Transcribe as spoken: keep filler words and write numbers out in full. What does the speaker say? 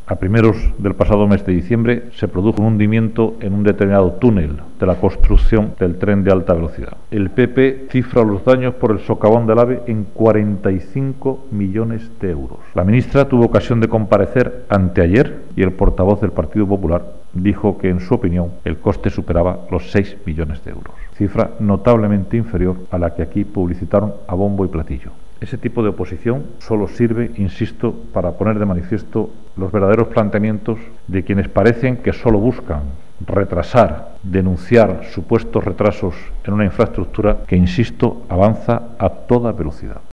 A primeros del pasado mes de diciembre se produjo un hundimiento en un determinado túnel de la construcción del tren de alta velocidad. El P P cifra los daños por el socavón del AVE en cuarenta y cinco millones de euros. La ministra tuvo ocasión de comparecer anteayer y el portavoz del Partido Popular dijo que, en su opinión, el coste superaba los seis millones de euros, cifra notablemente inferior a la que aquí publicitaron a bombo y platillo. Ese tipo de oposición solo sirve, insisto, para poner de manifiesto los verdaderos planteamientos de quienes parecen que solo buscan retrasar, denunciar supuestos retrasos en una infraestructura que, insisto, avanza a toda velocidad.